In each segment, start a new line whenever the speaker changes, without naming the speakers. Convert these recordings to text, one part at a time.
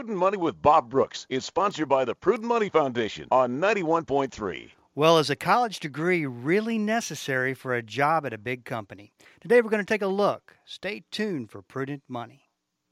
Prudent Money with Bob Brooks is sponsored by the Prudent Money Foundation on 91.3.
Well, is a college degree really necessary for a job at a big company? Today we're going to take a look. Stay tuned for Prudent Money.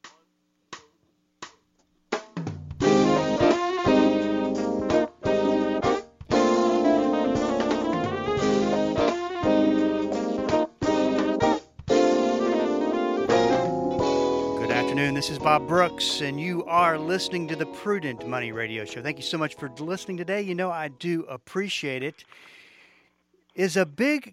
Good afternoon. This is Bob Brooks, and you are listening to the Prudent Money Radio Show. Thank you so much for listening today. You know, I do appreciate it. Is a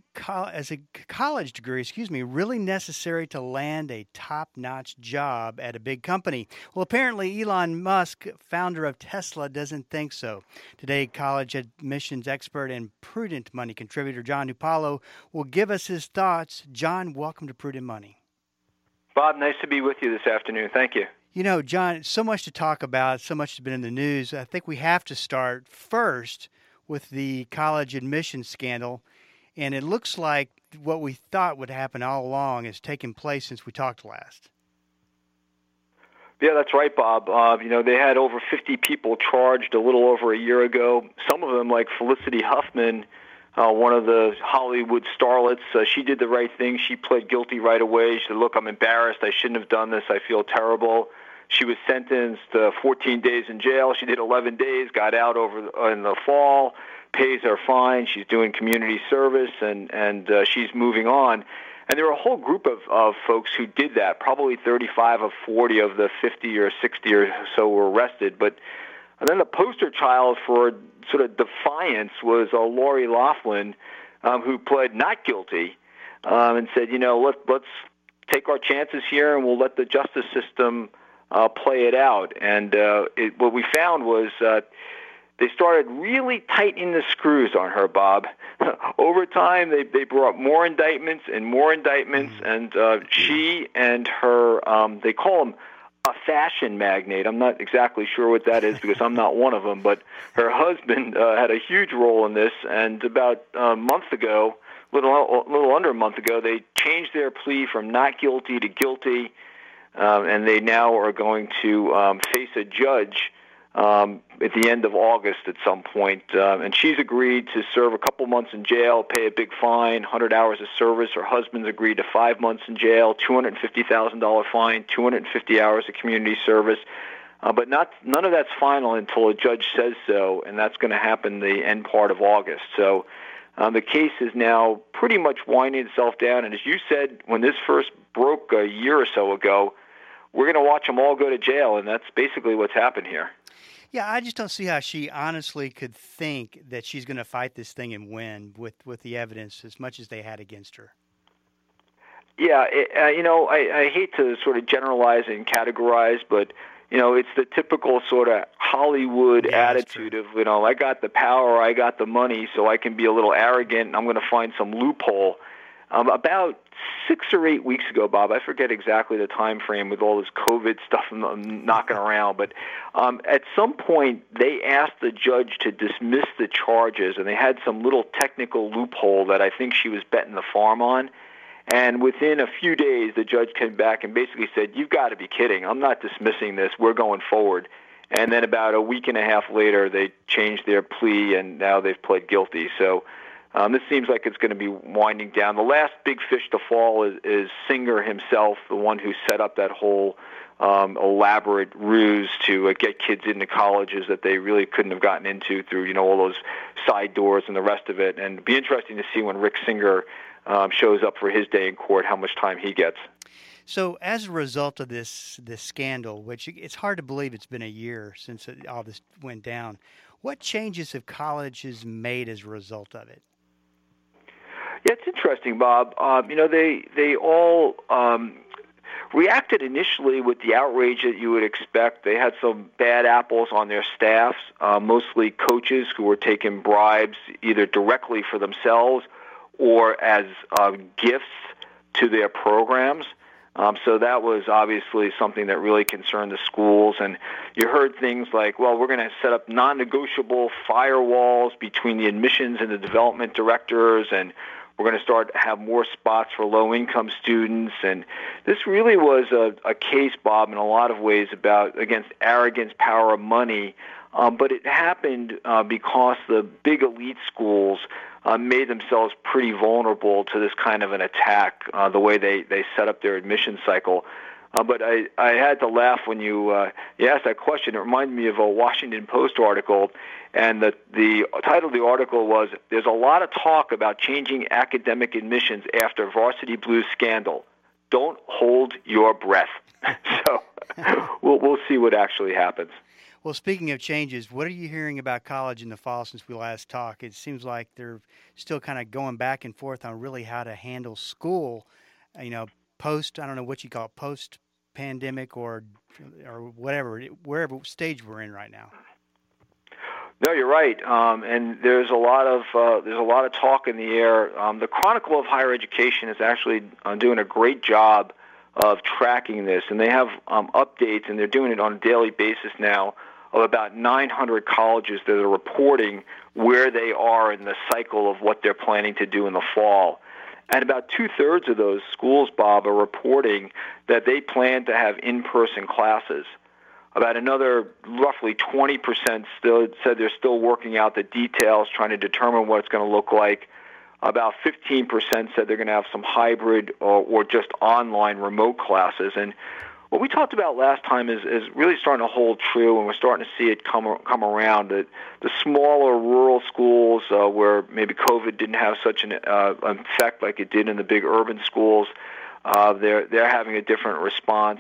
college degree, really necessary to land a top-notch job at a big company? Well, apparently Elon Musk, founder of Tesla, doesn't think so. Today, college admissions expert and Prudent Money contributor John Upalo will give us his thoughts. John, welcome to Prudent Money.
Bob, nice to be with you this afternoon. Thank you.
You know, John, so much to talk about, so much has been in the news. I think we have to start first with the college admissions scandal. And it looks like what we thought would happen all along has taken place since we talked last.
Yeah, that's right, Bob. They had over 50 people charged a little over a year ago. Some of them, like Felicity Huffman, one of the Hollywood starlets, she did the right thing. She pled guilty right away. She said, look, I'm embarrassed. I shouldn't have done this. I feel terrible. She was sentenced 14 days in jail. She did 11 days, got out in the fall, pays her fine. She's doing community service, and she's moving on. And there were a whole group of folks who did that. Probably 35 of 40 of the 50 or 60 or so were arrested. But and then the poster child for sort of defiance was Lori Loughlin, who pled not guilty and said, let's take our chances here and we'll let the justice system play it out. And what we found was they started really tightening the screws on her, Bob. Over time, they brought more indictments, and she and her, they call them a fashion magnate. I'm not exactly sure what that is because I'm not one of them, but her husband had a huge role in this, and about a month ago, little under a month ago, they changed their plea from not guilty to guilty, and they now are going to face a judge at the end of August at some point. And she's agreed to serve a couple months in jail, pay a big fine, 100 hours of service. Her husband's agreed to 5 months in jail, $250,000 fine, 250 hours of community service. But none of that's final until a judge says so, and that's going to happen the end part of August. So the case is now pretty much winding itself down. And as you said, when this first broke a year or so ago, we're going to watch them all go to jail, and that's basically what's happened here.
Yeah, I just don't see how she honestly could think that she's going to fight this thing and win with the evidence as much as they had against her.
Yeah, I hate to sort of generalize and categorize, but, it's the typical sort of Hollywood attitude of, I got the power, I got the money, so I can be a little arrogant, and I'm going to find some loophole. About 6 or 8 weeks ago, Bob, I forget exactly the time frame with all this COVID stuff knocking around, but at some point they asked the judge to dismiss the charges, and they had some little technical loophole that I think she was betting the farm on. And within a few days, the judge came back and basically said, you've got to be kidding. I'm not dismissing this. We're going forward. And then about a week and a half later, they changed their plea, and now they've pled guilty. So this seems like it's going to be winding down. The last big fish to fall is Singer himself, the one who set up that whole elaborate ruse to get kids into colleges that they really couldn't have gotten into through, all those side doors and the rest of it. And it'd be interesting to see when Rick Singer shows up for his day in court, how much time he gets.
So as a result of this scandal, which it's hard to believe it's been a year since all this went down, what changes have colleges made as a result of it?
Yeah, it's interesting, Bob. They all reacted initially with the outrage that you would expect. They had some bad apples on their staffs, mostly coaches who were taking bribes either directly for themselves or as gifts to their programs. So that was obviously something that really concerned the schools. And you heard things like, well, we're going to set up non-negotiable firewalls between the admissions and the development directors, and We're going to start to have more spots for low-income students. And this really was a case, Bob, in a lot of ways against arrogance, power of money. But it happened because the big elite schools made themselves pretty vulnerable to this kind of an attack, the way they set up their admission cycle. But I had to laugh when you asked that question. It reminded me of a Washington Post article, and the title of the article was, "There's a lot of talk about changing academic admissions after Varsity Blues scandal. Don't hold your breath." So we'll see what actually happens.
Well, speaking of changes, what are you hearing about college in the fall since we last talked? It seems like they're still kind of going back and forth on really how to handle school, post, I don't know what you call it, post-pandemic or whatever, wherever stage we're in right now.
No, you're right, and there's a lot of talk in the air. The Chronicle of Higher Education is actually doing a great job of tracking this, and they have updates, and they're doing it on a daily basis now, of about 900 colleges that are reporting where they are in the cycle of what they're planning to do in the fall. And about 2/3 of those schools, Bob, are reporting that they plan to have in-person classes. About another roughly 20% still said they're still working out the details, trying to determine what it's going to look like. About 15% said they're going to have some hybrid or just online remote classes. And what we talked about last time is really starting to hold true, and we're starting to see it come around. The smaller rural schools where maybe COVID didn't have such an effect like it did in the big urban schools, they're having a different response.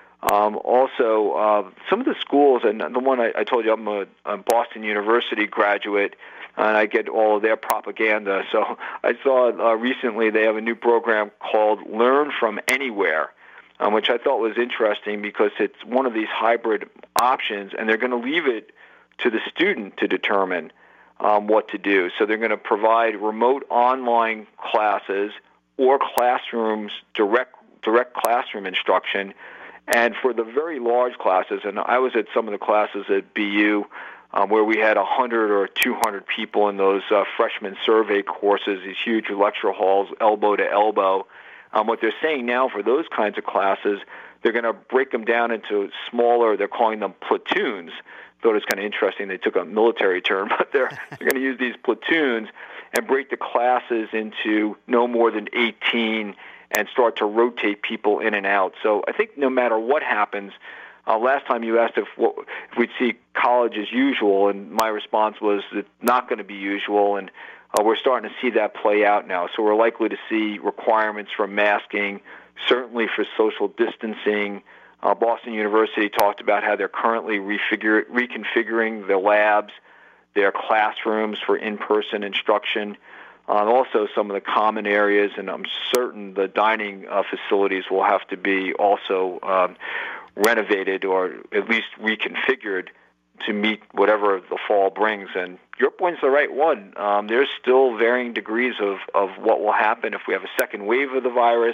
Also, some of the schools, and the one I told you, I'm a Boston University graduate, and I get all of their propaganda. So I saw recently they have a new program called Learn from Anywhere, which I thought was interesting because it's one of these hybrid options, and they're going to leave it to the student to determine what to do. So they're going to provide remote online classes or classrooms, direct classroom instruction. And for the very large classes, and I was at some of the classes at BU where we had 100 or 200 people in those freshman survey courses, these huge lecture halls, elbow to elbow. What they're saying now for those kinds of classes, they're going to break them down into smaller, they're calling them platoons. Thought it was kind of interesting. They took a military term, but they're going to use these platoons and break the classes into no more than 18 and start to rotate people in and out. So I think no matter what happens, last time you asked if we'd see college as usual, and my response was it's not going to be usual, and we're starting to see that play out now. So we're likely to see requirements for masking, certainly for social distancing. Boston University talked about how they're currently reconfiguring their labs, their classrooms for in-person instruction, also some of the common areas, and I'm certain the dining facilities will have to be also renovated or at least reconfigured to meet whatever the fall brings. And your point's the right one. There's still varying degrees of what will happen if we have a second wave of the virus.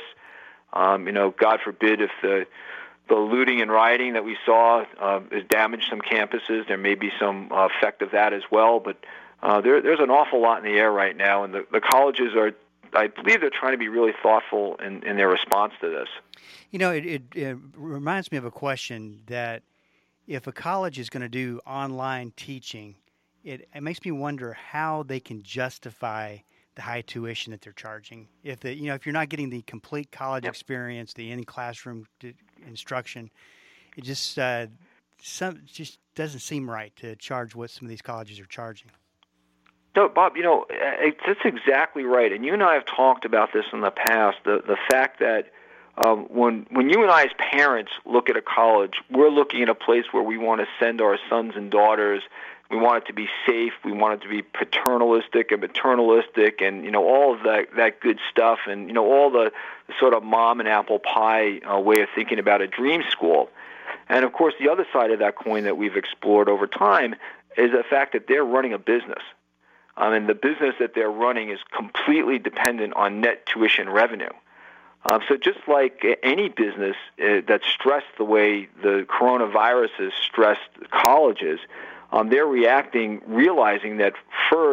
God forbid if the looting and rioting that we saw has damaged some campuses. There may be some effect of that as well. But there's an awful lot in the air right now, and the colleges are, I believe they're trying to be really thoughtful in their response to this.
It reminds me of a question that if a college is going to do online teaching, it makes me wonder how they can justify the high tuition that they're charging. If you're not getting the complete college experience, the in-classroom instruction, it just doesn't seem right to charge what some of these colleges are charging.
No, Bob, that's exactly right. And you and I have talked about this in the past, the fact that when you and I as parents look at a college, we're looking at a place where we want to send our sons and daughters. We want it to be safe. We want it to be paternalistic and maternalistic and, all of that good stuff and, all the sort of mom and apple pie way of thinking about a dream school. And, of course, the other side of that coin that we've explored over time is the fact that they're running a business. And the business that they're running is completely dependent on net tuition revenue. So just like any business that's stressed the way the coronavirus has stressed colleges, they're reacting, realizing that first,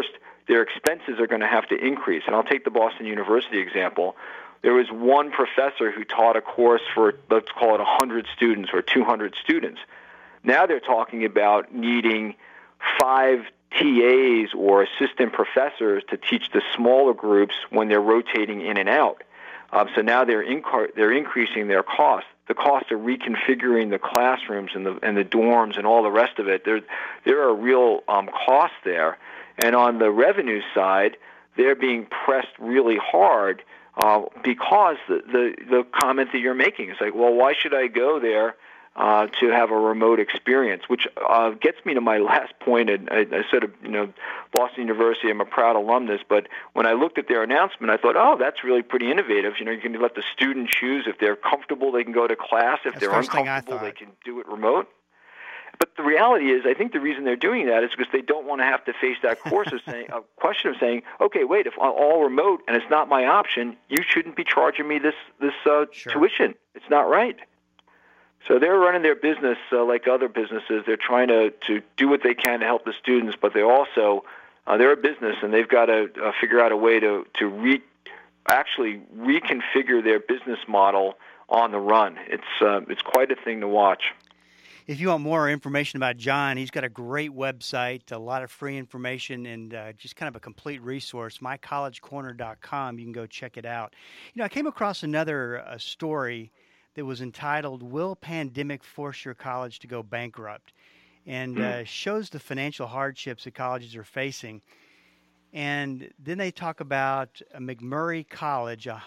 their expenses are going to have to increase. And I'll take the Boston University example. There was one professor who taught a course for, let's call it 100 students or 200 students. Now they're talking about needing 5 TAs or assistant professors to teach the smaller groups when they're rotating in and out. So now they're increasing their costs. The cost of reconfiguring the classrooms and the dorms and all the rest of it. There are real costs there. And on the revenue side, they're being pressed really hard because the comment that you're making is like, well, why should I go there to have a remote experience? Which gets me to my last point. And I said, Boston University, I'm a proud alumnus, but when I looked at their announcement, I thought, oh, that's really pretty innovative. You can let the student choose. If they're comfortable, they can go to class. If they're uncomfortable, they can do it remote. But the reality is, I think the reason they're doing that is because they don't want to have to face that question of saying, okay, wait, if I'm all remote and it's not my option, you shouldn't be charging me this tuition. It's not right. So they're running their business like other businesses. They're trying to do what they can to help the students, but they also they're a business, and they've got to figure out a way to actually reconfigure their business model on the run. It's quite a thing to watch.
If you want more information about John, he's got a great website, a lot of free information, and just kind of a complete resource, mycollegecorner.com. You can go check it out. I came across another story that was entitled, Will Pandemic Force Your College to Go Bankrupt? And shows the financial hardships that colleges are facing. And then they talk about McMurray College, a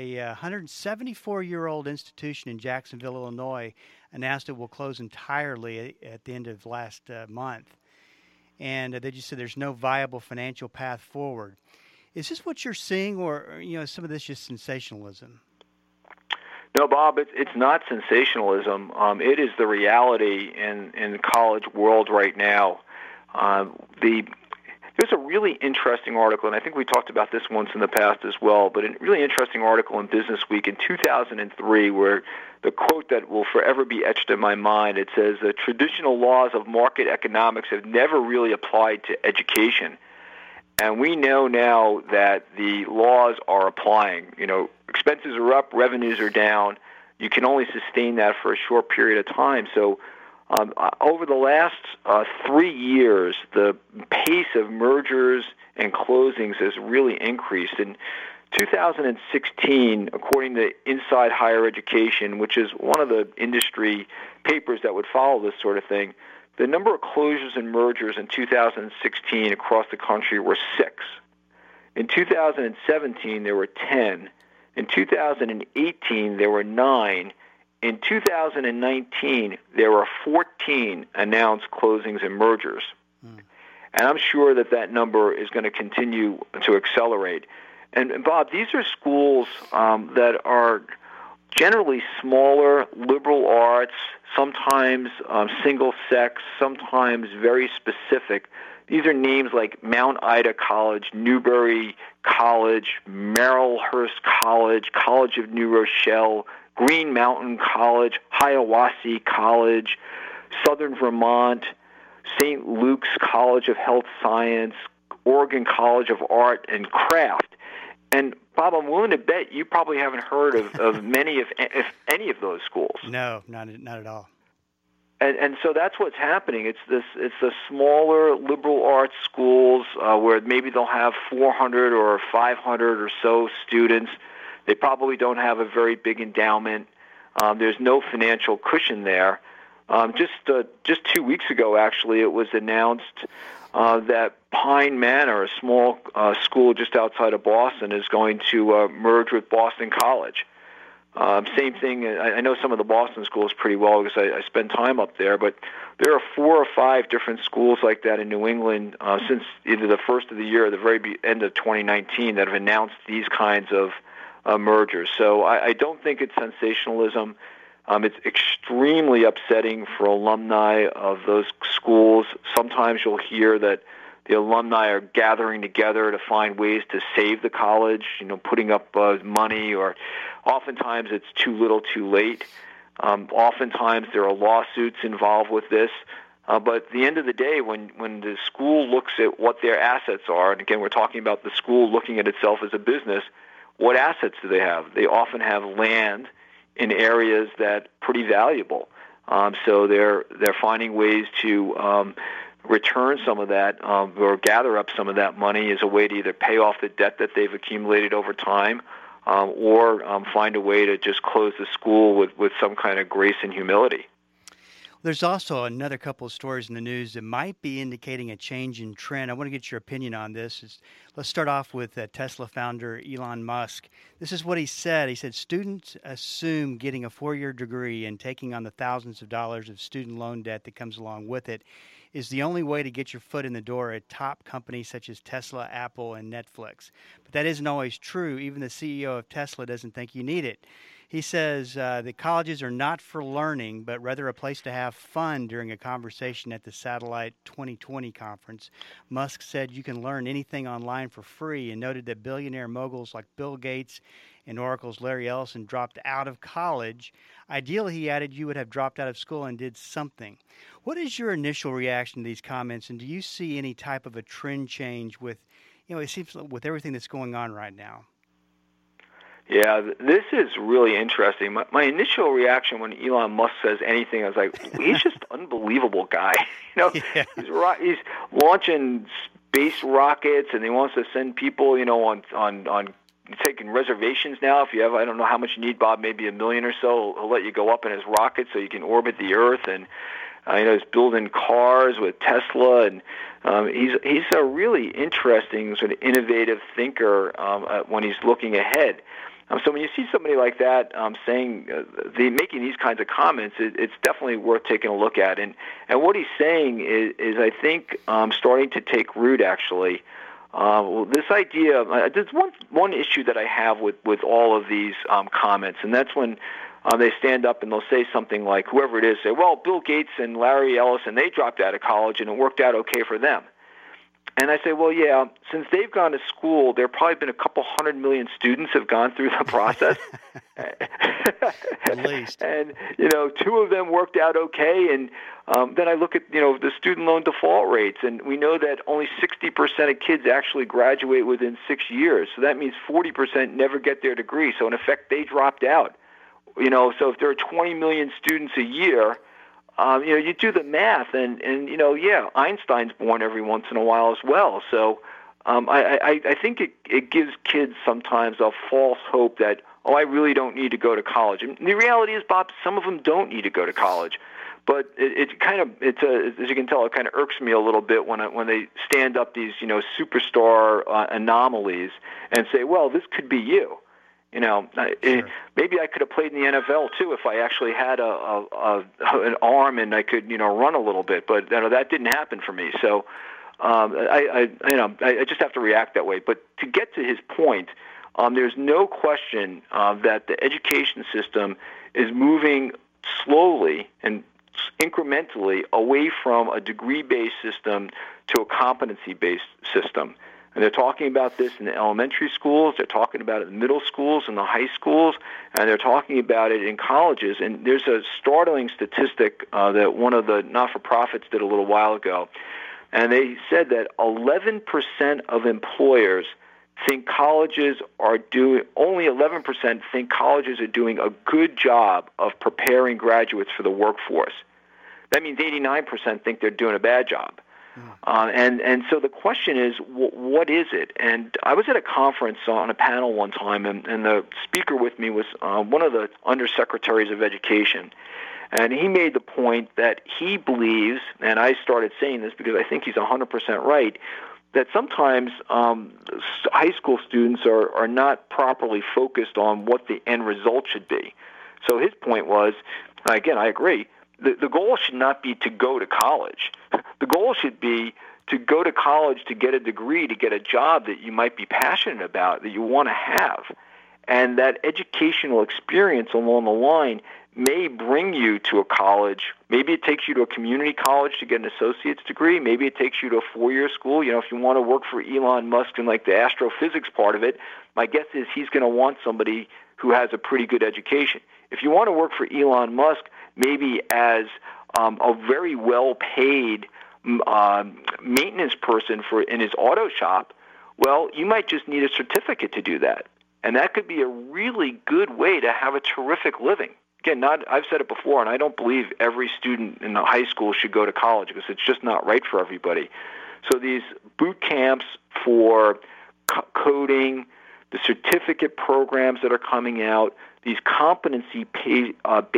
174-year-old institution in Jacksonville, Illinois, announced it will close entirely at the end of last month. And they just said there's no viable financial path forward. Is this what you're seeing, or some of this just sensationalism?
No, Bob, it's not sensationalism. It is the reality in the college world right now. There's a really interesting article, and I think we talked about this once in the past as well, but a really interesting article in Business Week in 2003 where the quote that will forever be etched in my mind, it says, the traditional laws of market economics have never really applied to education. And we know now that the laws are applying. Expenses are up, revenues are down. You can only sustain that for a short period of time. So over the last 3 years, the pace of mergers and closings has really increased. In 2016, according to Inside Higher Education, which is one of the industry papers that would follow this sort of thing, the number of closures and mergers in 2016 across the country were 6. In 2017, there were 10. In 2018, there were 9. In 2019, there were 14 announced closings and mergers. And I'm sure that number is going to continue to accelerate. And Bob, these are schools that are generally smaller, liberal arts, sometimes single-sex, sometimes very specific. These are names like Mount Ida College, Newbury College, Marylhurst College, College of New Rochelle, Green Mountain College, Hiawassee College, Southern Vermont, St. Luke's College of Health Science, Oregon College of Art and Craft. And, Bob, I'm willing to bet you probably haven't heard of many, if any of those schools.
No, not at all.
And so that's what's happening. It's the smaller liberal arts schools where maybe they'll have 400 or 500 or so students. They probably don't have a very big endowment. There's no financial cushion there. Just 2 weeks ago, actually, it was announced that Pine Manor, a small school just outside of Boston, is going to merge with Boston College. Same thing. I know some of the Boston schools pretty well because I spend time up there, but there are 4 or 5 different schools like that in New England since either the first of the year or the very end of 2019 that have announced these kinds of mergers. So I don't think it's sensationalism. It's extremely upsetting for alumni of those schools. Sometimes you'll hear that the alumni are gathering together to find ways to save the college, putting up money, or oftentimes it's too little too late. Oftentimes there are lawsuits involved with this. But at the end of the day, when the school looks at what their assets are, and again, we're talking about the school looking at itself as a business, what assets do they have? They often have land in areas that are pretty valuable. So they're finding ways to return some of that or gather up some of that money as a way to either pay off the debt that they've accumulated over time or find a way to just close the school with some kind of grace and humility.
There's also another couple of stories in the news that might be indicating a change in trend. I want to get your opinion on this. Let's start off with Tesla founder Elon Musk. This is what he said. He said, students assume getting a 4-year degree and taking on the thousands of dollars of student loan debt that comes along with it is the only way to get your foot in the door at top companies such as Tesla, Apple, and Netflix. But that isn't always true. Even the CEO of Tesla doesn't think you need it. He says that colleges are not for learning, but rather a place to have fun. During a conversation at the Satellite 2020 conference, Musk said you can learn anything online for free and noted that billionaire moguls like Bill Gates and Oracle's Larry Ellison dropped out of college. Ideally, he added, you would have dropped out of school and did something. What is your initial reaction to these comments, and do you see any type of a trend change with, it seems with everything that's going on right now?
Yeah, this is really interesting. My initial reaction when Elon Musk says anything, I was like, he's just an unbelievable guy.
Yeah.
He's launching space rockets, and he wants to send people, on taking reservations now. If you have, I don't know how much you need, Bob, maybe $1 million or so, he'll let you go up in his rocket so you can orbit the Earth. And he's building cars with Tesla, and he's a really interesting sort of innovative thinker when he's looking ahead. So when you see somebody like that making these kinds of comments, it's definitely worth taking a look at. And what he's saying is I think, starting to take root, actually. This idea, there's one issue that I have with all of these comments, and that's when they stand up and they'll say something like, whoever it is, say, well, Bill Gates and Larry Ellison, they dropped out of college and it worked out okay for them. And I say, well, yeah, since they've gone to school, there have probably been a couple 100 million students have gone through the process.
At least.
And, 2 of them worked out okay. And then I look at, the student loan default rates, and we know that only 60% of kids actually graduate within 6 years. So that means 40% never get their degree. So in effect, they dropped out. So if there are 20 million students a year, you do the math, and Einstein's born every once in a while as well. So I think it gives kids sometimes a false hope that, I really don't need to go to college. And the reality is, Bob, some of them don't need to go to college. But as you can tell, it kind of irks me a little bit when they stand up these, superstar anomalies and say, well, this could be you.
Sure.
Maybe I could have played in the NFL too if I actually had an arm and I could, run a little bit. But that didn't happen for me. So I just have to react that way. But to get to his point, there's no question that the education system is moving slowly and incrementally away from a degree-based system to a competency-based system. And they're talking about this in the elementary schools, they're talking about it in the middle schools and the high schools, and they're talking about it in colleges. And there's a startling statistic that one of the not-for-profits did a little while ago. And they said that 11% of employers think only 11% think colleges are doing a good job of preparing graduates for the workforce. That means 89% think they're doing a bad job. And so the question is, what is it? And I was at a conference on a panel one time, and the speaker with me was one of the undersecretaries of education. And he made the point that he believes, and I started saying this because I think he's 100% right, that sometimes high school students are not properly focused on what the end result should be. So his point was, again, I agree, the goal should not be to go to college. The goal should be to go to college to get a degree, to get a job that you might be passionate about, that you want to have. And that educational experience along the line may bring you to a college. Maybe it takes you to a community college to get an associate's degree. Maybe it takes you to a 4-year school. If you want to work for Elon Musk and like the astrophysics part of it, my guess is he's going to want somebody who has a pretty good education. If you want to work for Elon Musk, maybe as a very well-paid maintenance person in his auto shop, well, you might just need a certificate to do that. And that could be a really good way to have a terrific living. Again, I've said it before, and I don't believe every student in the high school should go to college because it's just not right for everybody. So these boot camps for coding, the certificate programs that are coming out, these competency-based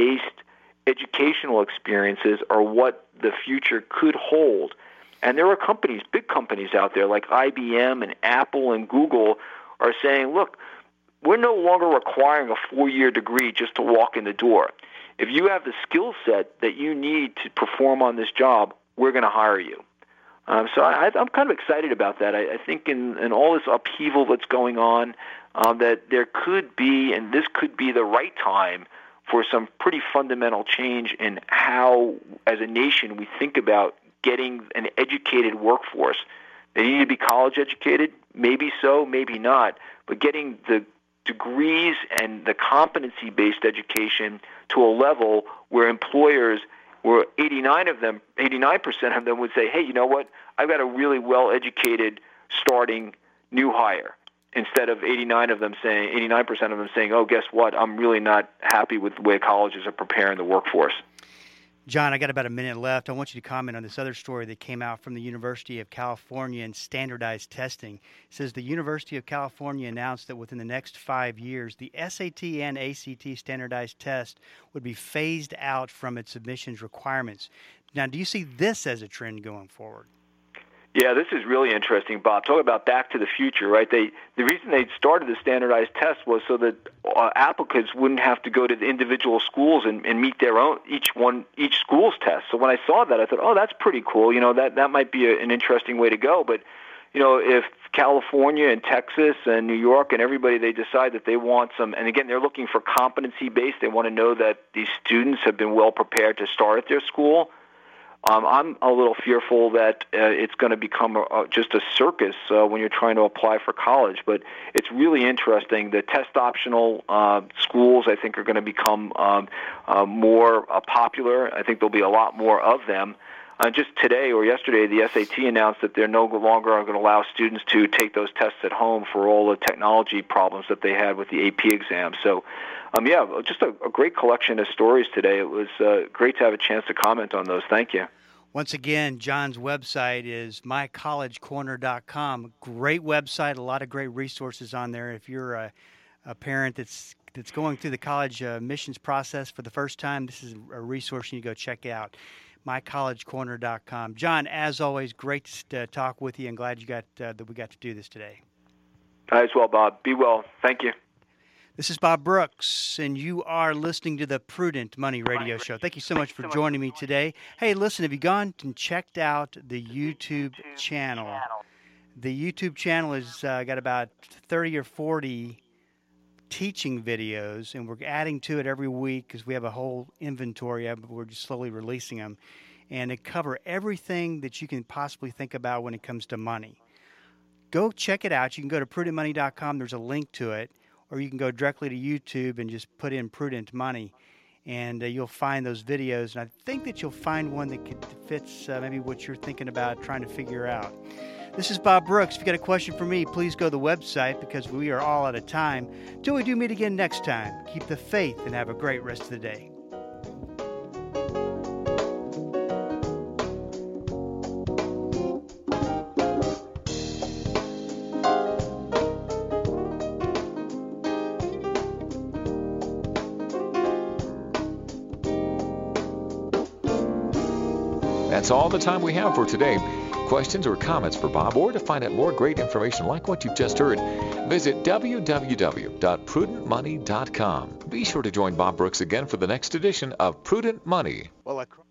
educational experiences are what the future could hold. And there are companies, big companies out there like IBM and Apple and Google are saying, look, we're no longer requiring a 4-year degree just to walk in the door. If you have the skill set that you need to perform on this job, we're going to hire you. So I'm kind of excited about that. I think in all this upheaval that's going on, that there could be, and this could be the right time for some pretty fundamental change in how, as a nation, we think about getting an educated workforce. They need to be college educated, maybe so, maybe not, but getting the degrees and the competency-based education to a level where employers, where 89% of them would say, hey, you know what, I've got a really well-educated starting new hire, instead of 89% of them saying, oh, guess what, I'm really not happy with the way colleges are preparing the workforce.
John, I got about a minute left. I want you to comment on this other story that came out from the University of California and standardized testing. It says the University of California announced that within the next 5 years, the SAT and ACT standardized test would be phased out from its admissions requirements. Now, do you see this as a trend going forward?
Yeah, this is really interesting, Bob. Talk about back to the future, right? The reason they started the standardized test was so that applicants wouldn't have to go to the individual schools and meet their own each school's test. So when I saw that, I thought, oh, that's pretty cool. You know, that might be an interesting way to go. But you know, if California and Texas and New York and everybody, they decide that they want some, and again, they're looking for competency-based. They want to know that these students have been well prepared to start at their school. I'm a little fearful that it's going to become just a circus when you're trying to apply for college. But it's really interesting. The test-optional schools, I think, are going to become more popular. I think there'll be a lot more of them. Just today or yesterday, the SAT announced that they're no longer going to allow students to take those tests at home for all the technology problems that they had with the AP exam. So, yeah, just a great collection of stories today. It was great to have a chance to comment on those. Thank you.
Once again, John's website is mycollegecorner.com. Great website, a lot of great resources on there. If you're a parent that's going through the college admissions process for the first time, this is a resource you need to go check out. mycollegecorner.com. John, as always, great to talk with you, and glad you got that we got to do this today.
As well, Bob. Be well. Thank you.
This is Bob Brooks, and you are listening to the Prudent Money Radio Show. Thank you so much for joining me today. Hey, listen, have you gone and checked out the YouTube channel? The YouTube channel has got about 30 or 40 teaching videos, and we're adding to it every week because we have a whole inventory of them. We're just slowly releasing them, and they cover everything that you can possibly think about when it comes to money. Go check it out. You can go to prudentmoney.com. There's a link to it. Or you can go directly to YouTube and just put in Prudent Money, and you'll find those videos. And I think that you'll find one that fits maybe what you're thinking about trying to figure out. This is Bob Brooks. If you got a question for me, please go to the website because we are all out of time. Till we do meet again next time, keep the faith and have a great rest of the day.
That's all the time we have for today. Questions or comments for Bob, or to find out more great information like what you've just heard, visit www.prudentmoney.com. Be sure to join Bob Brooks again for the next edition of Prudent Money.
Well,